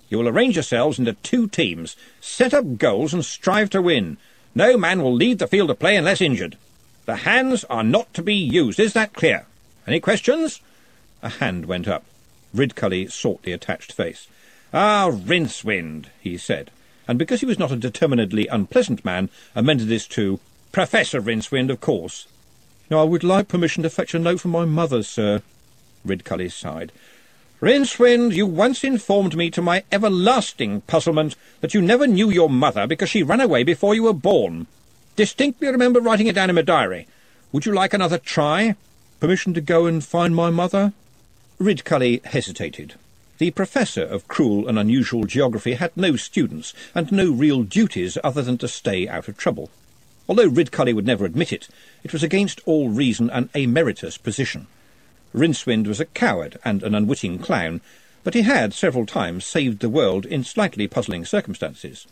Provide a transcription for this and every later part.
You will arrange yourselves into 2 teams, set up goals and strive to win. No man will leave the field of play unless injured. The hands are not to be used. Is that clear? Any questions?" A hand went up. Ridcully sought the attached face. "Ah, Rincewind," he said, and because he was not a determinedly unpleasant man, amended this to "Professor Rincewind, of course." "I would like permission to fetch a note from my mother, sir." Ridcully sighed. "Rincewind, you once informed me to my everlasting puzzlement that you never knew your mother because she ran away before you were born. Distinctly remember writing it down in my diary. Would you like another try?" "Permission to go and find my mother?" Ridcully hesitated. The professor of cruel and unusual geography had no students, and no real duties other than to stay out of trouble. Although Ridcully would never admit it, it was against all reason an emeritus position. Rincewind was a coward and an unwitting clown, but he had several times saved the world in slightly puzzling circumstances.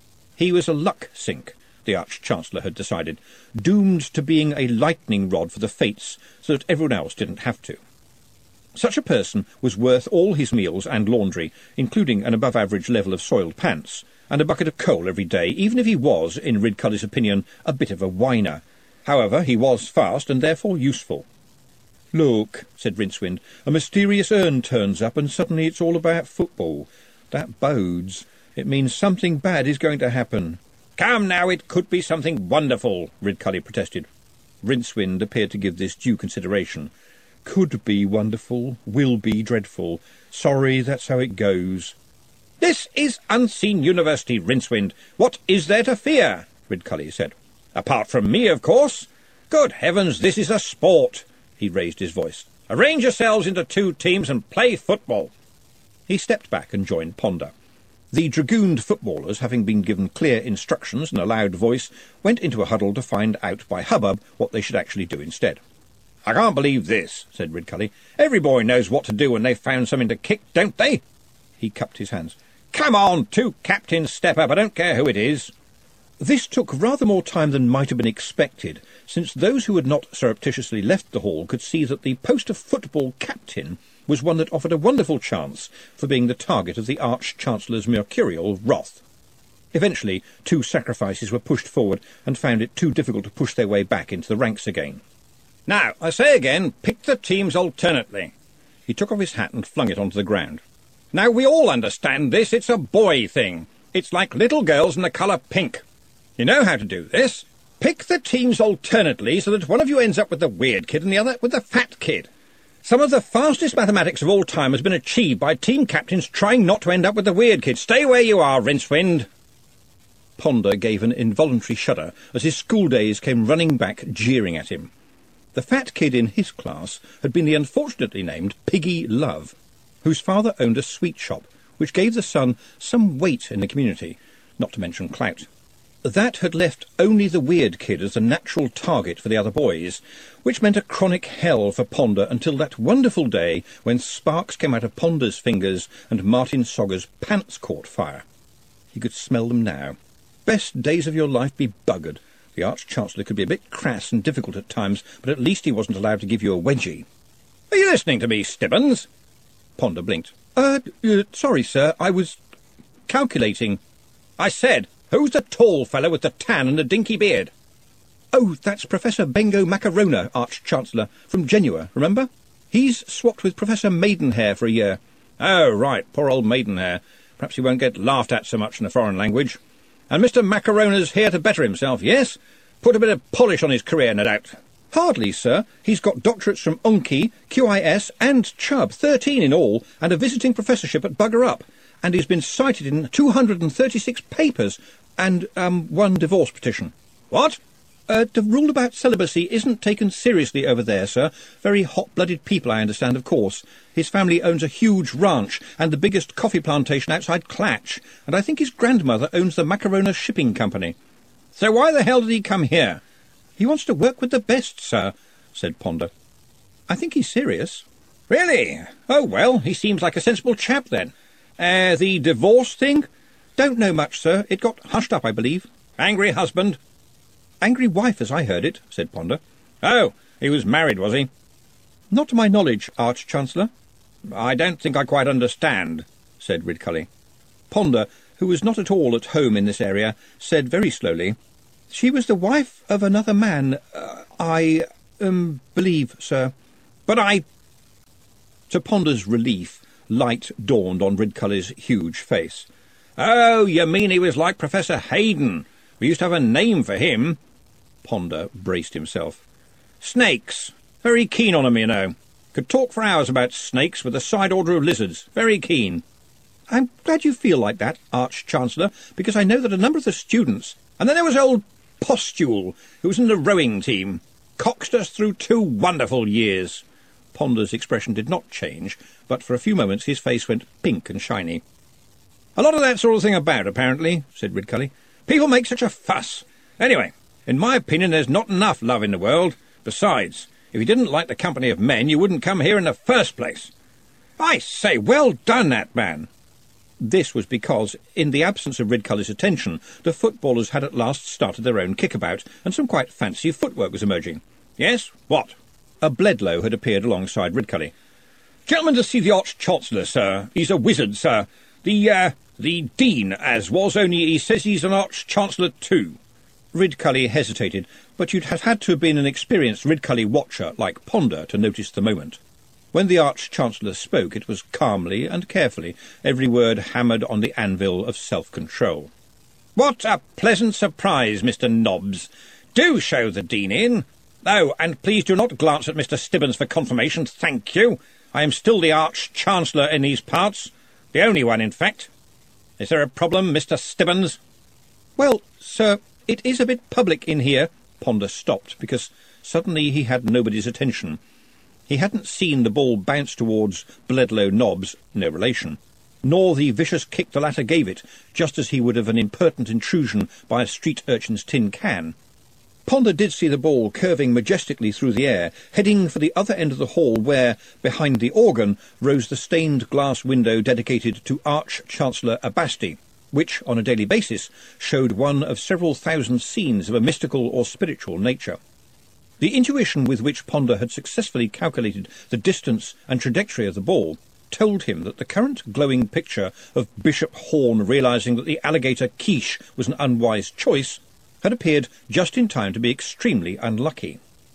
He was a luck-sink, the Arch-Chancellor had decided, doomed to being a lightning rod for the fates so that everyone else didn't have to. Such a person was worth all his meals and laundry, including an above-average level of soiled pants, and a bucket of coal every day, even if he was, in Ridcully's opinion, a bit of a whiner. However, he was fast and therefore useful. "Look," said Rincewind, "a mysterious urn turns up and suddenly it's all about football. That bodes. It means something bad is going to happen." "Come now, it could be something wonderful," Ridcully protested. Rincewind appeared to give this due consideration. "Could be wonderful, will be dreadful. Sorry, that's how it goes." "This is Unseen University, Rincewind. What is there to fear?" Ridcully said. "Apart from me, of course. Good heavens, this is a sport." He raised his voice. "Arrange yourselves into 2 teams and play football." He stepped back and joined Ponder. The dragooned footballers, having been given clear instructions in a loud voice, went into a huddle to find out by hubbub what they should actually do instead. "I can't believe this," said Ridcully. "Every boy knows what to do when they've found something to kick, don't they?" He cupped his hands. "Come on, 2 captains step up. I don't care who it is." This took rather more time than might have been expected, since those who had not surreptitiously left the hall could see that the post of football captain was one that offered a wonderful chance for being the target of the Arch-Chancellor's mercurial wrath. Eventually, 2 sacrifices were pushed forward and found it too difficult to push their way back into the ranks again. "Now, I say again, pick the teams alternately." He took off his hat and flung it onto the ground. "Now, we all understand this. It's a boy thing. It's like little girls in the colour pink. You know how to do this. Pick the teams alternately so that one of you ends up with the weird kid and the other with the fat kid. Some of the fastest mathematics of all time has been achieved by team captains trying not to end up with the weird kid. Stay where you are, Rincewind." Ponder gave an involuntary shudder as his school days came running back, jeering at him. The fat kid in his class had been the unfortunately named Piggy Love, whose father owned a sweet shop, which gave the son some weight in the community, not to mention clout. That had left only the weird kid as a natural target for the other boys, which meant a chronic hell for Ponder until that wonderful day when sparks came out of Ponder's fingers and Martin Sogger's pants caught fire. He could smell them now. Best days of your life be buggered. The Arch-Chancellor could be a bit crass and difficult at times, but at least he wasn't allowed to give you a wedgie. "Are you listening to me, Stibbons?" Ponder blinked. Sorry, sir, I was calculating." "I said, who's the tall fellow with the tan and the dinky beard?" "Oh, that's Professor Bengo Macarona, Arch-Chancellor, from Genua, remember? He's swapped with Professor Maidenhair for a year." "Oh, right, poor old Maidenhair. Perhaps he won't get laughed at so much in a foreign language. And Mr. Macarona's here to better himself, yes? Put a bit of polish on his career, no doubt." "Hardly, sir. He's got doctorates from UNCI, QIS and Chubb, 13 in all, and a visiting professorship at Bugger Up, and he's been cited in 236 papers and 1 divorce petition." "What?" The rule about celibacy isn't taken seriously over there, sir. Very hot-blooded people, I understand, of course. His family owns a huge ranch and the biggest coffee plantation outside Clatch, and I think his grandmother owns the Macarona Shipping Company." "So why the hell did he come here?" "He wants to work with the best, sir," said Ponder. "I think he's serious." "Really? Oh, well, he seems like a sensible chap, then. The divorce thing?" "Don't know much, sir. It got hushed up, I believe." "Angry husband?" "Angry wife, as I heard it," said Ponder. "Oh, he was married, was he?" "Not to my knowledge, Arch-Chancellor." "I don't think I quite understand," said Ridcully. Ponder, who was not at all at home in this area, said very slowly, "She was the wife of another man, I believe, sir. But I—" To Ponder's relief, light dawned on Ridcully's huge face. "Oh, you mean he was like Professor Hayden. We used to have a name for him." Ponder braced himself. "Snakes. Very keen on 'em, you know. Could talk for hours about snakes with a side order of lizards. Very keen." "I'm glad you feel like that, Arch-Chancellor, because I know that a number of the students—" "And then there was old Postule, who was in the rowing team. Coxed us through 2 wonderful years." Ponder's expression did not change, but for a few moments his face went pink and shiny. "A lot of that sort of thing about, apparently," said Ridcully. "People make such a fuss. Anyway, in my opinion there's not enough love in the world. Besides, if you didn't like the company of men, you wouldn't come here in the first place. I say, well done, that man." This was because, in the absence of Ridcully's attention, the footballers had at last started their own kickabout, and some quite fancy footwork was emerging. "Yes, what?" A Bledlow had appeared alongside Ridcully. "Gentleman to see the Arch-Chancellor, sir. He's a wizard, sir. The Dean, as was, only he says he's an Arch-Chancellor too." Ridcully hesitated, but you'd have had to have been an experienced Ridcully watcher like Ponder to notice the moment. When the Arch-Chancellor spoke, it was calmly and carefully, every word hammered on the anvil of self-control. "What a pleasant surprise, Mr. Nobbs. Do show the Dean in. Oh, and please do not glance at Mr. Stibbons for confirmation, thank you. I am still the Arch-Chancellor in these parts. The only one, in fact. Is there a problem, Mr. Stibbons?" "Well, sir, it is a bit public in here." Ponder stopped, because suddenly he had nobody's attention. He hadn't seen the ball bounce towards Bledlow Nobbs, no relation, nor the vicious kick the latter gave it, just as he would of an impertinent intrusion by a street urchin's tin can. Ponder did see the ball curving majestically through the air, heading for the other end of the hall where, behind the organ, rose the stained glass window dedicated to Arch-Chancellor Abasti, which, on a daily basis, showed one of several thousand scenes of a mystical or spiritual nature. The intuition with which Ponder had successfully calculated the distance and trajectory of the ball told him that the current glowing picture of Bishop Horn realizing that the alligator quiche was an unwise choice had appeared just in time to be extremely unlucky.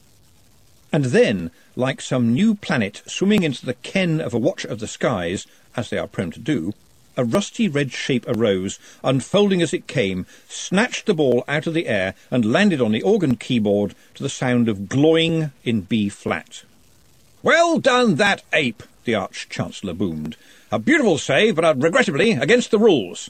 And then, like some new planet swimming into the ken of a watcher of the skies, as they are prone to do, a rusty red shape arose, unfolding as it came, snatched the ball out of the air, and landed on the organ keyboard to the sound of gloying in B-flat. "Well done, that ape!" the Arch-Chancellor boomed. "A beautiful save, but regrettably against the rules."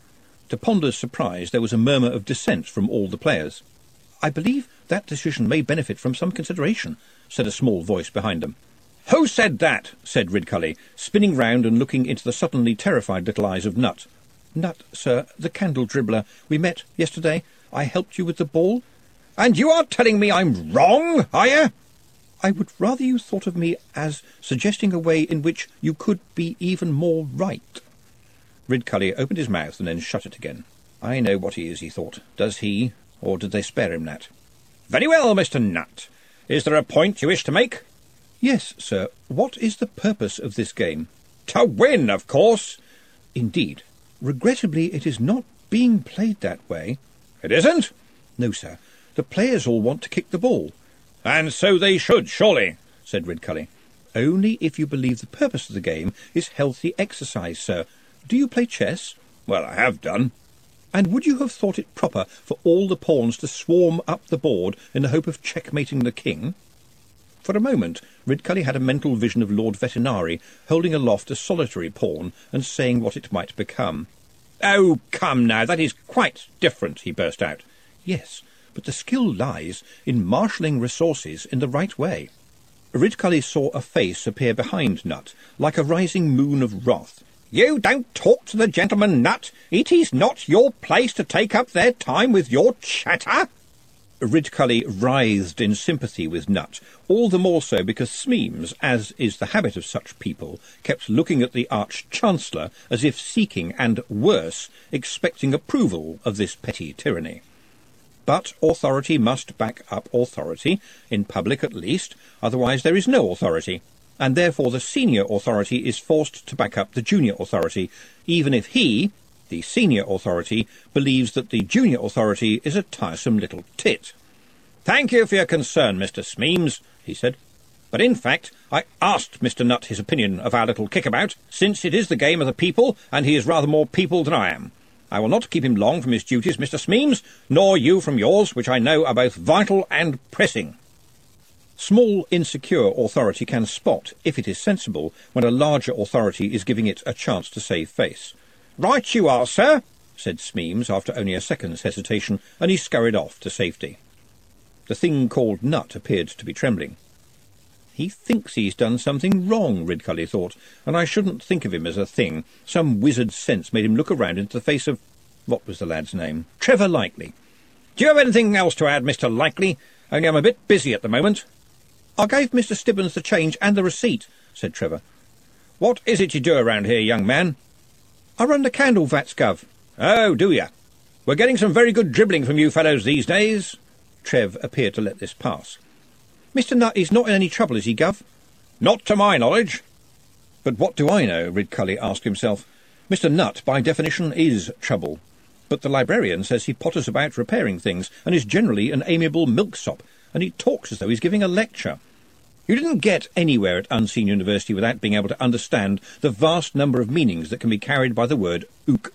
To Ponder's surprise, there was a murmur of dissent from all the players. "I believe that decision may benefit from some consideration," said a small voice behind them. "Who said that?" said Ridcully, spinning round and looking into the suddenly terrified little eyes of Nut. "Nut, sir, the candle dribbler. We met yesterday. I helped you with the ball." "And you are telling me I'm wrong, are you?" "I would rather you thought of me as suggesting a way in which you could be even more right." Ridcully opened his mouth and then shut it again. "I know what he is," he thought. "Does he, or did they spare him that?" "Very well, Mr. Nut. Is there a point you wish to make?" "Yes, sir. What is the purpose of this game?" "To win, of course." "Indeed. Regrettably, it is not being played that way." "It isn't?" "No, sir. The players all want to kick the ball." "And so they should, surely," said Ridcully. "Only if you believe the purpose of the game is healthy exercise, sir. Do you play chess?" "Well, I have done." "And would you have thought it proper for all the pawns to swarm up the board in the hope of checkmating the king?" For a moment, Ridcully had a mental vision of Lord Vetinari holding aloft a solitary pawn and saying what it might become. "Oh, come now, that is quite different," he burst out. "Yes, but the skill lies in marshalling resources in the right way." Ridcully saw a face appear behind Nut, like a rising moon of wrath. "You don't talk to the gentleman, Nut. It is not your place to take up their time with your chatter." Ridcully writhed in sympathy with Nut, all the more so because Smeems, as is the habit of such people, kept looking at the Arch-Chancellor as if seeking, and, worse, expecting approval of this petty tyranny. But authority must back up authority, in public at least, otherwise there is no authority, and therefore the senior authority is forced to back up the junior authority, even if he, The senior authority believes that the junior authority is a tiresome little tit. "Thank you for your concern, Mr. Smeems," he said. "But in fact, I asked Mr. Nutt his opinion of our little kickabout, since it is the game of the people, and he is rather more people than I am. I will not keep him long from his duties, Mr. Smeems, nor you from yours, which I know are both vital and pressing." Small, insecure authority can spot, if it is sensible, when a larger authority is giving it a chance to save face. "Right you are, sir," said Smeems after only a second's hesitation, and he scurried off to safety. The thing called Nutt appeared to be trembling. "He thinks he's done something wrong," Ridcully thought, "and I shouldn't think of him as a thing. Some wizard sense made him look around into the face of—" what was the lad's name? "Trevor Likely. Do you have anything else to add, Mr. Likely? Only I'm a bit busy at the moment." "I gave Mr. Stibbons the change and the receipt," said Trevor. "What is it you do around here, young man?" "I run the candle vats, Gov." "Oh, do ya? We're getting some very good dribbling from you fellows these days." Trev appeared to let this pass. "Mr. Nutt is not in any trouble, is he, Gov?" "Not to my knowledge." "But what do I know?" Ridcully asked himself. "Mr. Nutt, by definition, is trouble. But the librarian says he potters about repairing things, and is generally an amiable milksop, and he talks as though he's giving a lecture. You didn't get anywhere at Unseen University without being able to understand the vast number of meanings that can be carried by the word ook.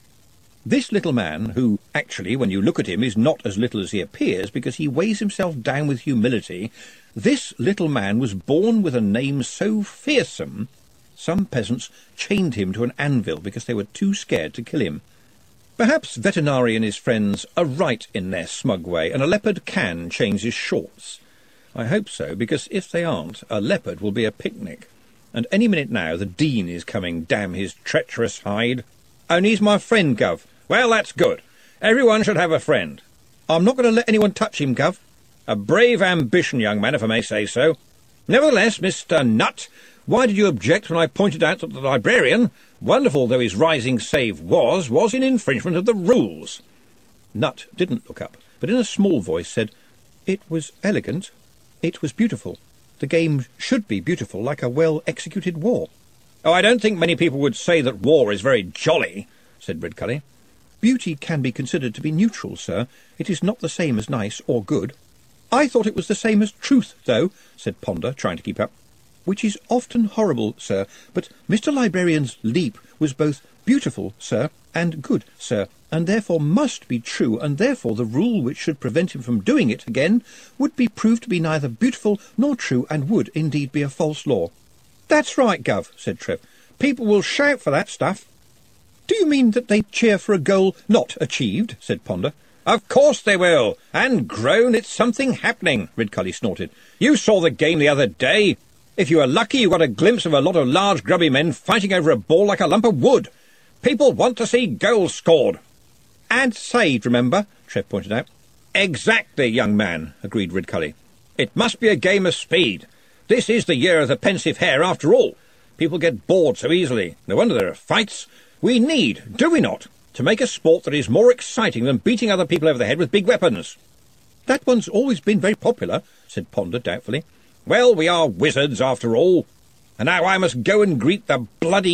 This little man, who, actually, when you look at him, is not as little as he appears because he weighs himself down with humility, this little man was born with a name so fearsome, some peasants chained him to an anvil because they were too scared to kill him. Perhaps Vetinari and his friends are right in their smug way, and a leopard can change his shorts. I hope so, because if they aren't, a leopard will be a picnic. And any minute now the Dean is coming, damn his treacherous hide. Only he's my friend, Gov. Well, that's good. Everyone should have a friend. I'm not going to let anyone touch him, Gov. A brave ambition, young man, if I may say so. Nevertheless, Mr. Nutt, why did you object when I pointed out that the librarian, wonderful though his rising save was in infringement of the rules? Nutt didn't look up, but in a small voice said, "It was elegant. It was beautiful. The game should be beautiful, like a well-executed war." "Oh, I don't think many people would say that war is very jolly," said Ridcully. "Beauty can be considered to be neutral, sir. It is not the same as nice or good." "I thought it was the same as truth, though," said Ponder, trying to keep up. "Which is often horrible, sir, but Mr. Librarian's leap was both beautiful, sir, and good, sir, and therefore must be true, and therefore the rule which should prevent him from doing it again would be proved to be neither beautiful nor true, and would indeed be a false law." "That's right, Gov," said Trev. "People will shout for that stuff." "Do you mean that they cheer for a goal not achieved?" said Ponder. "Of course they will. And groan, it's something happening," Ridcully snorted. "You saw the game the other day. If you were lucky, you got a glimpse of a lot of large, grubby men fighting over a ball like a lump of wood. People want to see goals scored." "And saved, remember," Trev pointed out. "Exactly, young man," agreed Ridcully. "It must be a game of speed. This is the year of the pensive hare, after all. People get bored so easily. No wonder there are fights. We need, do we not, to make a sport that is more exciting than beating other people over the head with big weapons." "That one's always been very popular," said Ponder doubtfully. "Well, we are wizards, after all. And now I must go and greet the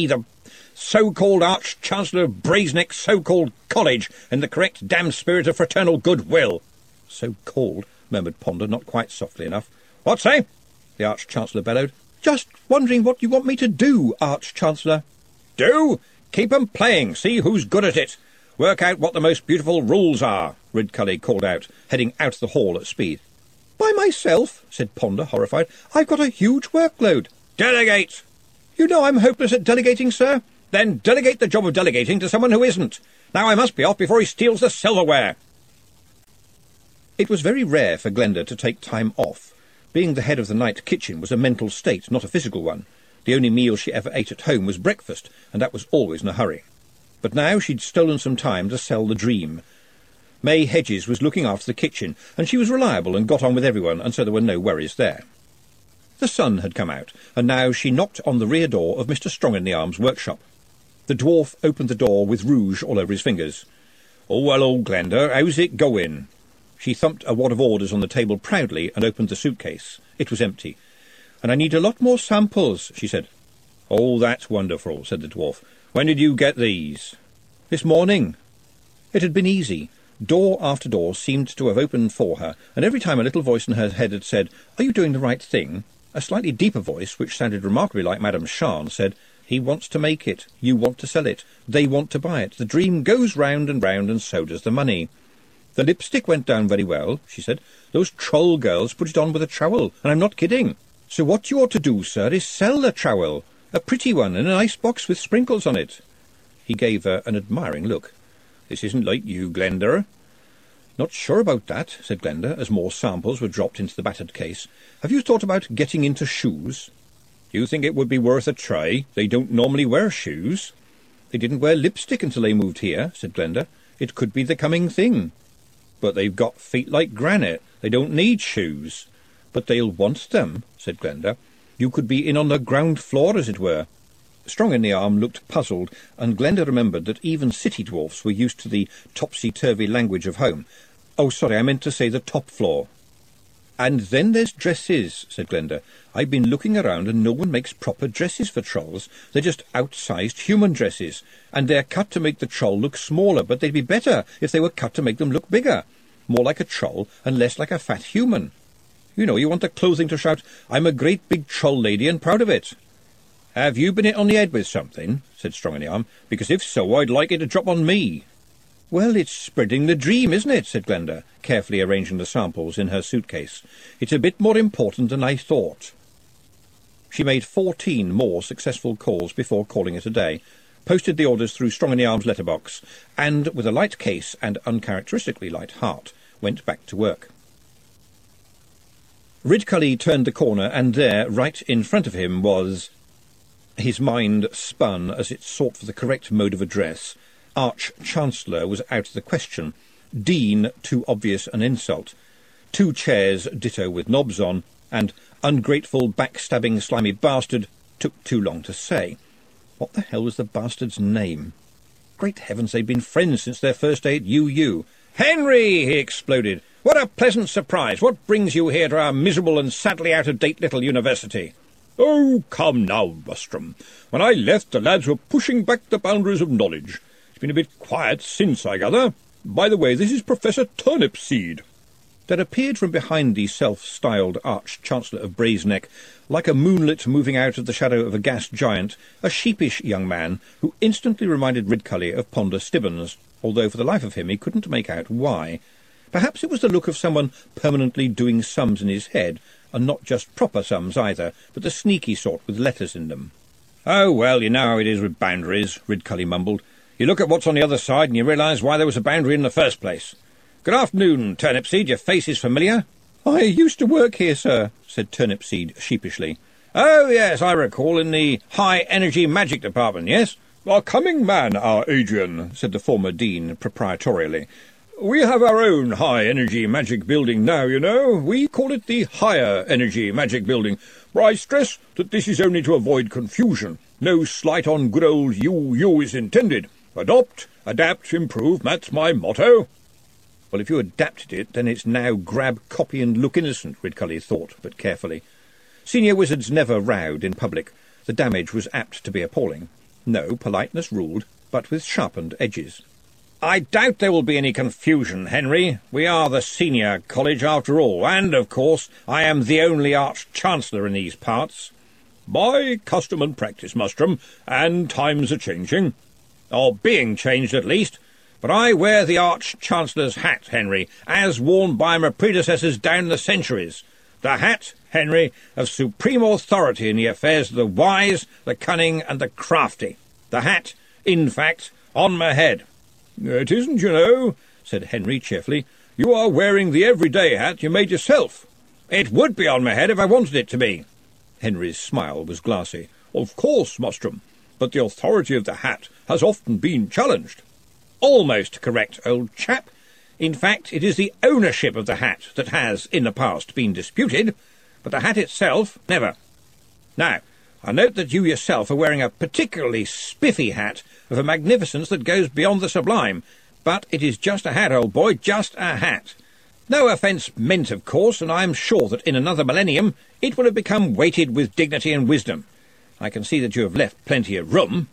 so-called Arch-Chancellor of Brazenecks so-called college in the correct damned spirit of fraternal goodwill." "So-called," murmured Ponder, not quite softly enough. "What say?" the Arch-Chancellor bellowed. "Just wondering what you want me to do, Arch-Chancellor." "Do? Keep 'em playing, see who's good at it. Work out what the most beautiful rules are," Ridcully called out, heading out of the hall at speed. "By myself?" said Ponder, horrified. "I've got a huge workload." "Delegate!" "You know I'm hopeless at delegating, sir." "Then delegate the job of delegating to someone who isn't. Now I must be off before he steals the silverware." It was very rare for Glenda to take time off. Being the head of the night kitchen was a mental state, not a physical one. The only meal she ever ate at home was breakfast, and that was always in a hurry. But now she'd stolen some time to sell the dream. May Hedges was looking after the kitchen, and she was reliable and got on with everyone, and so there were no worries there. The sun had come out, and now she knocked on the rear door of Mr. Strong-in-the-Arm's workshop. The dwarf opened the door with rouge all over his fingers. "Oh, well, old Glenda, how's it going?" She thumped a wad of orders on the table proudly and opened the suitcase. It was empty. "And I need a lot more samples," she said. "Oh, that's wonderful," said the dwarf. "When did you get these?" "This morning." It had been easy. Door after door seemed to have opened for her, and every time a little voice in her head had said, "Are you doing the right thing?" a slightly deeper voice, which sounded remarkably like Madame Charn, said, "He wants to make it. You want to sell it. They want to buy it. The dream goes round, and so does the money." "The lipstick went down very well," she said. "Those troll girls put it on with a trowel, and I'm not kidding. So what you ought to do, sir, is sell the trowel. A pretty one in an ice box with sprinkles on it." He gave her an admiring look. "This isn't like you, Glenda." "Not sure about that," said Glenda, as more samples were dropped into the battered case. "Have you thought about getting into shoes?" "You think it would be worth a try? They don't normally wear shoes." "They didn't wear lipstick until they moved here," said Glenda. "It could be the coming thing." "But they've got feet like granite. They don't need shoes." "But they'll want them," said Glenda. "You could be in on the ground floor, as it were." Strong in the Arm looked puzzled, and Glenda remembered that even city dwarfs were used to the topsy-turvy language of home. "Oh, sorry, I meant to say the top floor." "And then there's dresses," said Glenda. "I've been looking around, and no one makes proper dresses for trolls. They're just outsized human dresses, and they're cut to make the troll look smaller, but they'd be better if they were cut to make them look bigger, more like a troll and less like a fat human. You know, you want the clothing to shout, 'I'm a great big troll lady and proud of it.'" "Have you been hit on the head with something?" said Strong in the Arm. "Because if so, I'd like it to drop on me." "Well, it's spreading the dream, isn't it?" said Glenda, carefully arranging the samples in her suitcase. "It's a bit more important than I thought." She made 14 more successful calls before calling it a day, posted the orders through Strong in the Arm's letterbox, and, with a light case and uncharacteristically light heart, went back to work. Ridcully turned the corner, and there, right in front of him, was... His mind spun as it sought for the correct mode of address. Arch-Chancellor was out of the question. Dean, too obvious an insult. 2 chairs, ditto with knobs on, and ungrateful, backstabbing, slimy bastard took too long to say. What the hell was the bastard's name? Great heavens, they'd been friends since their first day at UU. "Henry!" he exploded. "What a pleasant surprise! What brings you here to our miserable and sadly out-of-date little university?" "Oh, come now, Mustrum. When I left, the lads were pushing back the boundaries of knowledge. It's been a bit quiet since, I gather. By the way, this is Professor Turnipseed." There appeared from behind the self-styled Arch-Chancellor of Braesneck, like a moonlet moving out of the shadow of a gas giant, a sheepish young man who instantly reminded Ridcully of Ponder Stibbons, although for the life of him he couldn't make out why. Perhaps it was the look of someone permanently doing sums in his head, and not just proper sums either, but the sneaky sort with letters in them. "Oh, well, you know how it is with boundaries," Ridcully mumbled. "You look at what's on the other side and you realise why there was a boundary in the first place. Good afternoon, Turnipseed. Your face is familiar." "I used to work here, sir," said Turnipseed sheepishly. "Oh, yes, I recall, in the high-energy magic department, yes?" "Our coming man, our Adrian," said the former dean proprietorially. "We have our own high-energy magic building now, you know. We call it the higher-energy magic building. But I stress that this is only to avoid confusion. No slight on good old UU is intended. Adopt, adapt, improve, that's my motto." Well, if you adapted it, then it's now grab, copy, and look innocent, Ridcully thought, but carefully. Senior wizards never rowed in public. The damage was apt to be appalling. No, politeness ruled, but with sharpened edges. "I doubt there will be any confusion, Henry. We are the senior college after all, and, of course, I am the only Arch-Chancellor in these parts." "By custom and practice, Mustrum, and times are changing." "Or being changed, at least. But I wear the Arch-Chancellor's hat, Henry, as worn by my predecessors down the centuries. The hat, Henry, of supreme authority in the affairs of the wise, the cunning, and the crafty. The hat, in fact, on my head." "It isn't, you know," said Henry cheerfully. "You are wearing the everyday hat you made yourself." "It would be on my head if I wanted it to be." Henry's smile was glassy. "Of course, Mustrum, but the authority of the hat has often been challenged." "Almost correct, old chap. In fact, it is the ownership of the hat that has, in the past, been disputed, but the hat itself, never. Now, I note that you yourself are wearing a particularly spiffy hat of a magnificence that goes beyond the sublime, but it is just a hat, old boy, just a hat. No offence meant, of course, and I am sure that in another millennium it will have become weighted with dignity and wisdom. I can see that you have left plenty of room."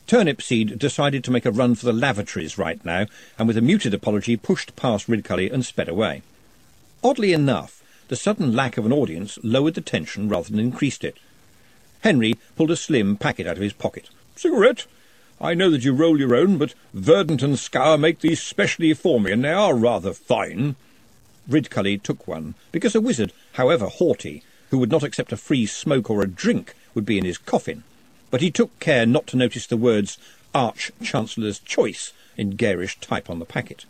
Turnipseed decided to make a run for the lavatories right now, and with a muted apology pushed past Ridcully and sped away. Oddly enough, the sudden lack of an audience lowered the tension rather than increased it. Henry pulled a slim packet out of his pocket. "Cigarette? I know that you roll your own, but Verdant and Scour make these specially for me, and they are rather fine." Ridcully took one, because a wizard, however haughty, who would not accept a free smoke or a drink, would be in his coffin. But he took care not to notice the words Arch-Chancellor's Choice in garish type on the packet.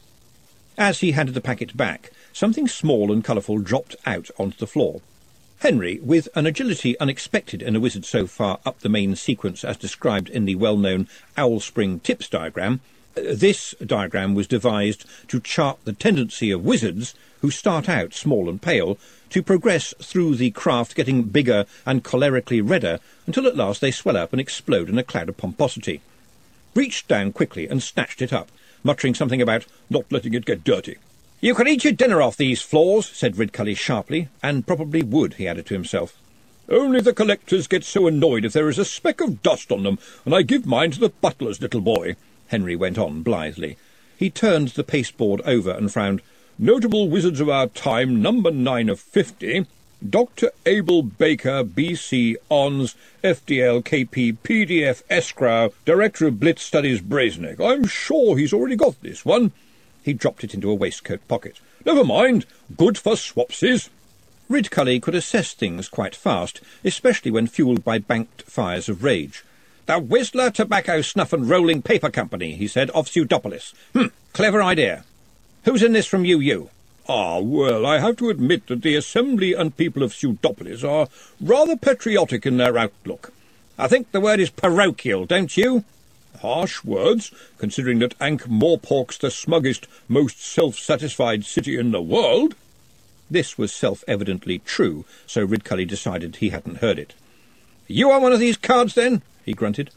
As he handed the packet back, something small and colourful dropped out onto the floor. Henry, with an agility unexpected in a wizard so far up the main sequence as described in the well-known Owl Spring Tips diagram, this diagram was devised to chart the tendency of wizards, who start out small and pale, to progress through the craft getting bigger and cholerically redder until at last they swell up and explode in a cloud of pomposity. Reached down quickly and snatched it up, muttering something about not letting it get dirty. "You can eat your dinner off these floors," said Ridcully sharply, and probably would, he added to himself. "Only the collectors get so annoyed if there is a speck of dust on them, and I give mine to the butler's little boy," Henry went on blithely. He turned the pasteboard over and frowned. "Notable wizards of our time, number 9 of 50, Dr. Abel Baker, B.C. Ons, FDL, KP, PDF, Escrow, Director of Blitz Studies, Brazenegg. I'm sure he's already got this one." He dropped it into a waistcoat pocket. "Never mind. Good for swapsies." Ridcully could assess things quite fast, especially when fuelled by banked fires of rage. "The Whistler Tobacco Snuff and Rolling Paper Company," he said, "of Pseudopolis. Clever idea. Who's in this from UU?" "Ah, well, I have to admit that the Assembly and people of Pseudopolis are rather patriotic in their outlook." "I think the word is parochial, don't you?" "Harsh words, considering that Ankh-Morpork's the smuggest, most self-satisfied city in the world." This was self-evidently true, so Ridcully decided he hadn't heard it. "You on one of these cards, then?" he grunted.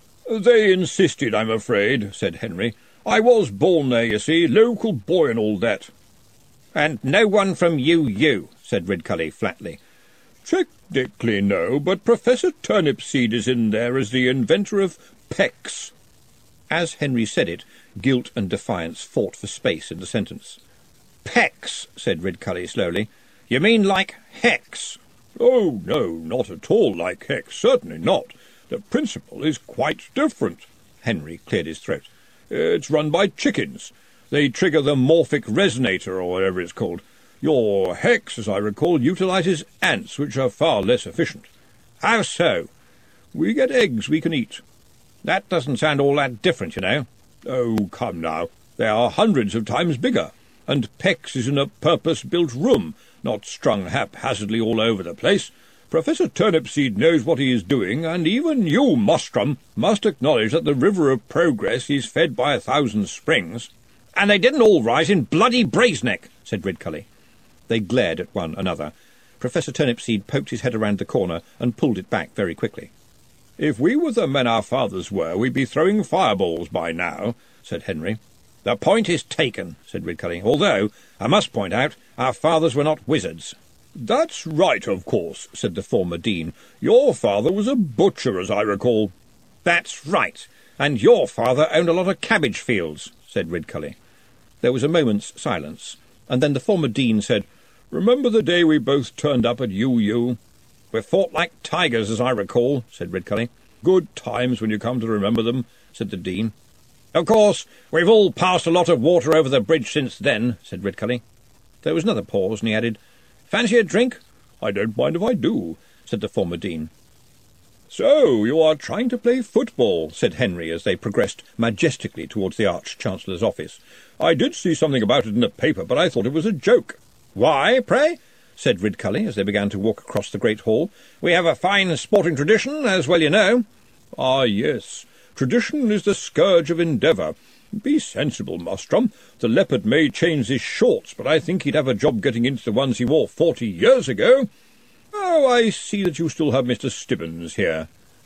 "They insisted, I'm afraid," said Henry. "I was born there, you see, local boy and all that." "And no one from UU," said Ridcully flatly. "Technically no, but Professor Turnipseed is in there as the inventor of PEX." As Henry said it, guilt and defiance fought for space in the sentence. "PEX," said Ridcully slowly. "You mean like hex?" "Oh, no, not at all like hex, certainly not. The principle is quite different." Henry cleared his throat. "It's run by chickens. They trigger the morphic resonator, or whatever it's called. Your hex, as I recall, utilises ants, which are far less efficient." "How so?" "We get eggs we can eat." "That doesn't sound all that different, you know." "Oh, come now. They are hundreds of times bigger, and PEX is in a purpose-built room, not strung haphazardly all over the place. Professor Turnipseed knows what he is doing, and even you, Mostrum, must acknowledge that the river of progress is fed by 1,000 springs." "And they didn't all rise in bloody Brazenegg," said Ridcully. They glared at one another. Professor Turnipseed poked his head around the corner and pulled it back very quickly. "If we were the men our fathers were, we'd be throwing fireballs by now," said Henry. "The point is taken," said Ridcully, "although, I must point out, our fathers were not wizards." "That's right, of course," said the former dean. "Your father was a butcher, as I recall." "That's right, and your father owned a lot of cabbage fields," said Ridcully. There was a moment's silence, and then the former dean said, "Remember the day we both turned up at UU?" "We fought like tigers, as I recall," said Ridcully. "Good times when you come to remember them," said the dean. "Of course, we've all passed a lot of water over the bridge since then," said Ridcully. There was another pause, and he added, "Fancy a drink?" "I don't mind if I do," said the former dean. "So you are trying to play football," said Henry as they progressed majestically towards the Arch-Chancellor's office. "I did see something about it in the paper, but I thought it was a joke." "Why, pray?" said Ridcully as they began to walk across the great hall. "We have a fine sporting tradition, as well you know." "Ah, yes. Tradition is the scourge of endeavour. Be sensible, Mostrum. The leopard may change his shorts, but I think he'd have a job getting into the ones he wore 40 years ago. Oh, I see that you still have Mr. Stibbons here."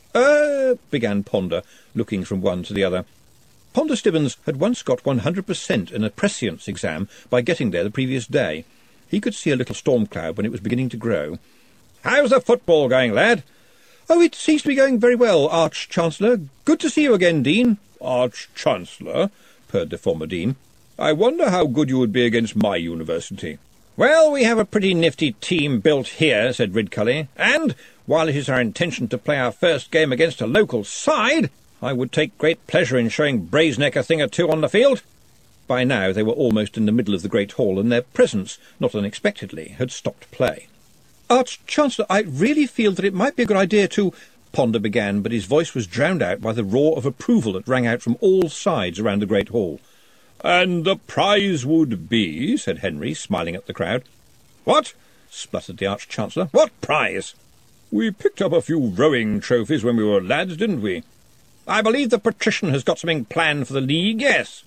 Began Ponder, looking from one to the other. Ponder Stibbons had once got 100% in a prescience exam by getting there the previous day. He could see a little storm cloud when it was beginning to grow. "How's the football going, lad?" "Oh, it seems to be going very well, Arch-Chancellor. Good to see you again, Dean." "Arch-Chancellor?" purred the former Dean. "I wonder how good you would be against my university." "Well, we have a pretty nifty team built here," said Ridcully, "and, while it is our intention to play our first game against a local side, I would take great pleasure in showing Brazeneck a thing or two on the field." By now they were almost in the middle of the great hall, and their presence, not unexpectedly, had stopped play. "Arch-Chancellor, I really feel that it might be a good idea to—" Ponder began, but his voice was drowned out by the roar of approval that rang out from all sides around the great hall. "And the prize would be—" said Henry, smiling at the crowd. "What?" spluttered the Arch-Chancellor. "What prize?" "We picked up a few rowing trophies when we were lads, didn't we?" "I believe the patrician has got something planned for the league, yes."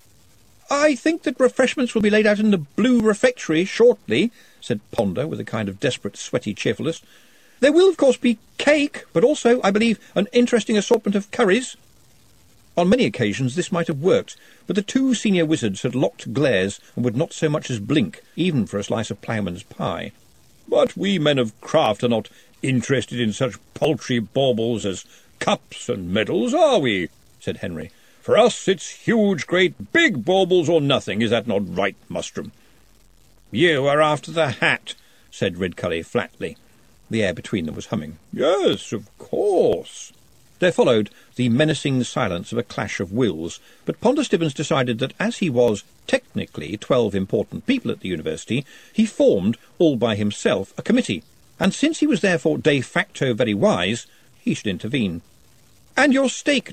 "I think that refreshments will be laid out in the Blue Refectory shortly," said Ponder, with a kind of desperate, sweaty cheerfulness. "There will, of course, be cake, but also, I believe, an interesting assortment of curries." On many occasions this might have worked, but the two senior wizards had locked glares and would not so much as blink, even for a slice of ploughman's pie. "But we men of craft are not interested in such paltry baubles as cups and medals, are we?" said Henry. "For us it's huge, great, big baubles or nothing. Is that not right, Mustrum?" "You are after the hat," said Ridcully flatly. The air between them was humming. "Yes, of course." There followed the menacing silence of a clash of wills, but Ponder Stibbons decided that as he was, technically, 12 important people at the university, he formed, all by himself, a committee, and since he was therefore de facto very wise, he should intervene. "And your stake,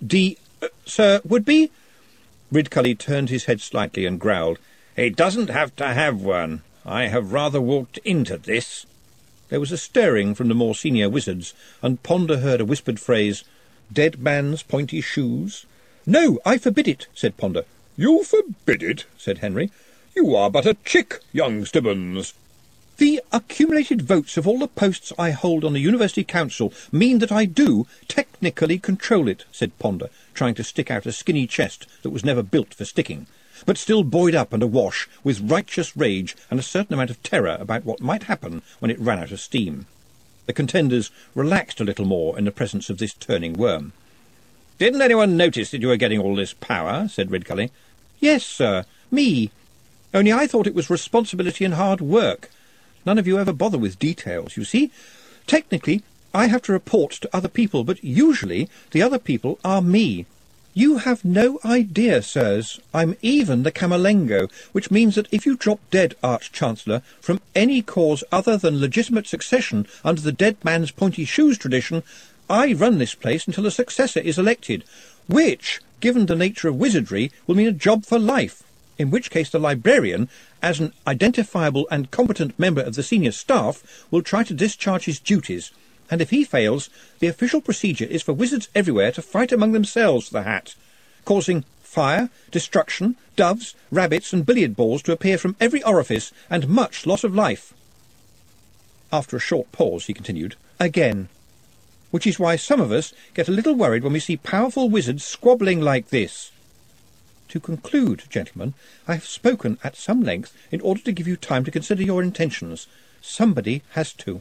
sir, would be—" Ridcully turned his head slightly and growled, "He doesn't have to have one. I have rather walked into this." There was a stirring from the more senior wizards, and Ponder heard a whispered phrase, "Dead man's pointy shoes." "No, I forbid it," said Ponder. "You forbid it?" said Henry. "You are but a chick, young Stibbons." "The accumulated votes of all the posts I hold on the University Council mean that I do technically control it," said Ponder, trying to stick out a skinny chest that was never built for sticking, but still buoyed up and awash with righteous rage and a certain amount of terror about what might happen when it ran out of steam. The contenders relaxed a little more in the presence of this turning worm. "Didn't anyone notice that you were getting all this power?" said Ridcully. "Yes, sir, me. Only I thought it was responsibility and hard work. None of you ever bother with details, you see. Technically, I have to report to other people, but usually the other people are me. You have no idea, sirs. I'm even the Camerlengo, which means that if you drop dead, Arch-Chancellor, from any cause other than legitimate succession under the dead man's pointy shoes tradition, I run this place until a successor is elected, which, given the nature of wizardry, will mean a job for life, in which case the librarian, as an identifiable and competent member of the senior staff, will try to discharge his duties, and if he fails, the official procedure is for wizards everywhere to fight among themselves for the hat, causing fire, destruction, doves, rabbits and billiard balls to appear from every orifice, and much loss of life." After a short pause he continued, "Again. Which is why some of us get a little worried when we see powerful wizards squabbling like this. To conclude, gentlemen, I have spoken at some length in order to give you time to consider your intentions. Somebody has to."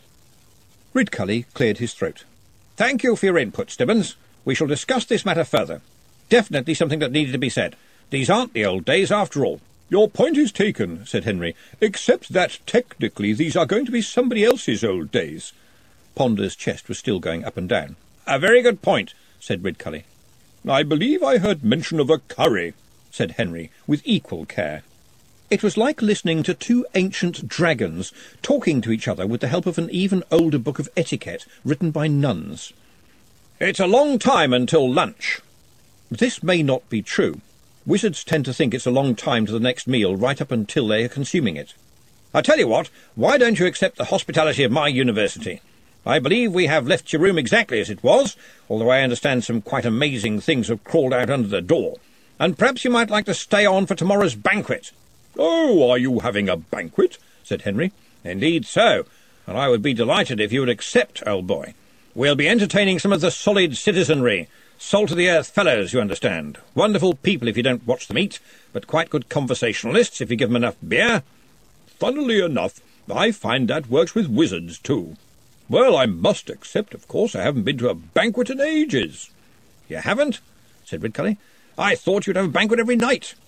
Ridcully cleared his throat. "Thank you for your input, Stibbons. We shall discuss this matter further. Definitely something that needed to be said. These aren't the old days, after all." "Your point is taken," said Henry, "except that technically these are going to be somebody else's old days." Ponder's chest was still going up and down. "A very good point," said Ridcully. "I believe I heard mention of a curry," said Henry, with equal care. It was like listening to two ancient dragons talking to each other with the help of an even older book of etiquette written by nuns. "It's a long time until lunch." This may not be true. Wizards tend to think it's a long time to the next meal right up until they are consuming it. "I tell you what, why don't you accept the hospitality of my university? I believe we have left your room exactly as it was, although I understand some quite amazing things have crawled out under the door. And perhaps you might like to stay on for tomorrow's banquet." "Oh, are you having a banquet?" said Henry. "Indeed so, and I would be delighted if you would accept, old boy. We'll be entertaining some of the solid citizenry, salt-of-the-earth fellows, you understand. Wonderful people if you don't watch them eat, but quite good conversationalists if you give them enough beer." "Funnily enough, I find that works with wizards too." Well, I must accept, of course. I haven't been to a banquet in ages. You haven't? Said Ridcully. I thought you'd have a banquet every night.